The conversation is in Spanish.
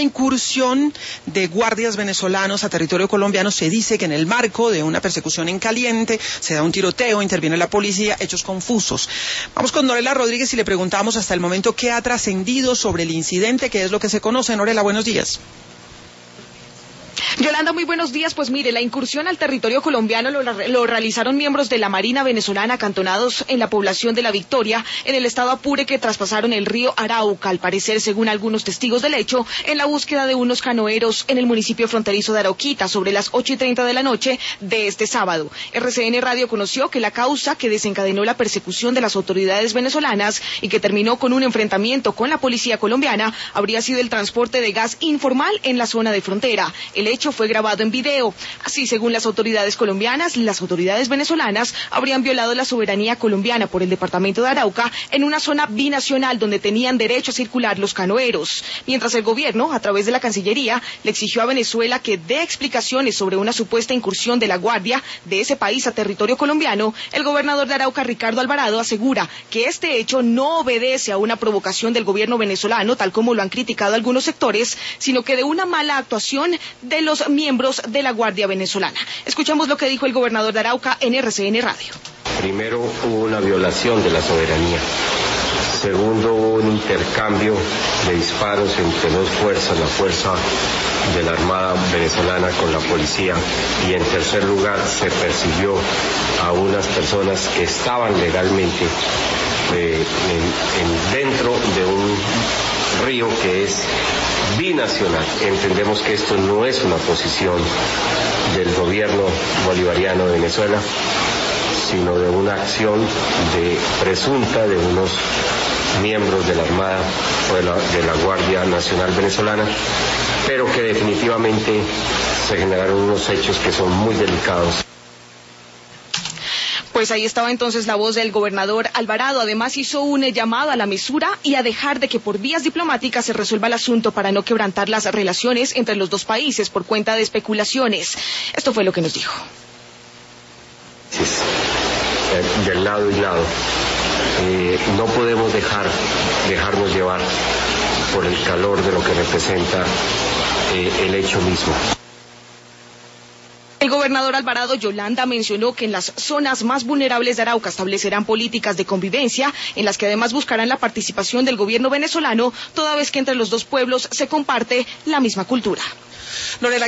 la incursión de guardias venezolanos a territorio colombiano. Se dice que en el marco de una persecución en caliente se da un tiroteo, interviene la policía, hechos confusos. Vamos con Norela Rodríguez y le preguntamos hasta el momento qué ha trascendido sobre el incidente, qué es lo que se conoce. Norela, buenos días. Yolanda, muy buenos días. Pues mire, la incursión al territorio colombiano lo realizaron miembros de la Marina venezolana acantonados en la población de La Victoria, en el estado Apure, que traspasaron el río Arauca, al parecer, según algunos testigos del hecho, en la búsqueda de unos canoeros en el municipio fronterizo de Arauquita, sobre las 8:30 de la noche de este sábado. RCN Radio conoció que la causa que desencadenó la persecución de las autoridades venezolanas y que terminó con un enfrentamiento con la policía colombiana habría sido el transporte de gas informal en la zona de frontera. El hecho fue grabado en video. Así, según las autoridades colombianas, las autoridades venezolanas habrían violado la soberanía colombiana por el departamento de Arauca en una zona binacional donde tenían derecho a circular los canoeros. Mientras el gobierno, a través de la Cancillería, le exigió a Venezuela que dé explicaciones sobre una supuesta incursión de la Guardia de ese país a territorio colombiano, el gobernador de Arauca, Ricardo Alvarado, asegura que este hecho no obedece a una provocación del gobierno venezolano, tal como lo han criticado algunos sectores, sino que de una mala actuación de los miembros de la Guardia venezolana. Escuchamos lo que dijo el gobernador de Arauca en RCN Radio. Primero, hubo una violación de la soberanía. Segundo, hubo un intercambio de disparos entre dos fuerzas, la fuerza de la Armada venezolana con la policía. Y en tercer lugar, se persiguió a unas personas que estaban legalmente dentro de un río que es binacional. Entendemos que esto no es una posición del gobierno bolivariano de Venezuela, sino de una acción presunta de unos miembros de la Armada o de la Guardia Nacional Venezolana, pero que definitivamente se generaron unos hechos que son muy delicados. Pues ahí estaba entonces la voz del gobernador Alvarado. Además hizo un llamado a la mesura y a dejar de que por vías diplomáticas se resuelva el asunto para no quebrantar las relaciones entre los dos países por cuenta de especulaciones. Esto fue lo que nos dijo. Del lado y lado. No podemos dejarnos llevar por el calor de lo que representa el hecho mismo. El gobernador Alvarado, Yolanda, mencionó que en las zonas más vulnerables de Arauca establecerán políticas de convivencia, en las que además buscarán la participación del gobierno venezolano, toda vez que entre los dos pueblos se comparte la misma cultura.